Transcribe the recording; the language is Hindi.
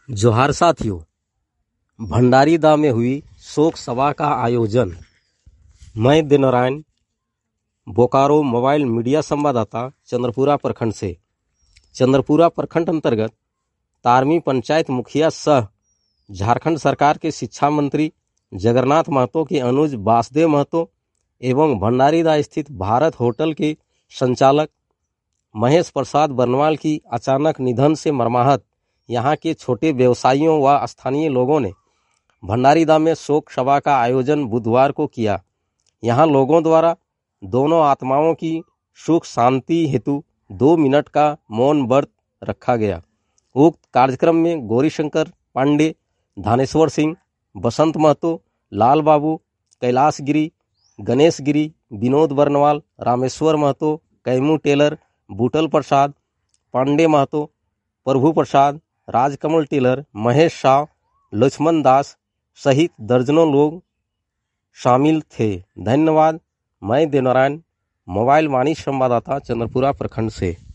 जोहार साथियों, भंडारीदा में हुई शोक सभा का आयोजन। मैं देवनारायण, बोकारो मोबाइल मीडिया संवाददाता चंद्रपुरा प्रखंड से। चंद्रपुरा प्रखंड अंतर्गत तारमी पंचायत मुखिया सह झारखंड सरकार के शिक्षा मंत्री जगन्नाथ महतो के अनुज वासुदेव महतो एवं भंडारीदा स्थित भारत होटल के संचालक महेश प्रसाद बर्नवाल की अचानक निधन से मर्माहत यहाँ के छोटे व्यवसायियों व स्थानीय लोगों ने भंडारीदा में शोक सभा का आयोजन बुधवार को किया। यहाँ लोगों द्वारा दोनों आत्माओं की सुख शांति हेतु 2 मिनट का मौन व्रत रखा गया। उक्त कार्यक्रम में गौरीशंकर पांडे, धानेश्वर सिंह, बसंत महतो, लाल बाबू, कैलाश गिरी, गणेश गिरी, विनोद बर्नवाल, रामेश्वर महतो, कैमू टेलर, बूटल प्रसाद, पांडे महतो, प्रभु प्रसाद, राजकमल टेलर, महेश शाह, लक्ष्मण दास सहित दर्जनों लोग शामिल थे। धन्यवाद। मैं देवनारायण, मोबाइल वाणी संवाददाता चंद्रपुरा प्रखंड से।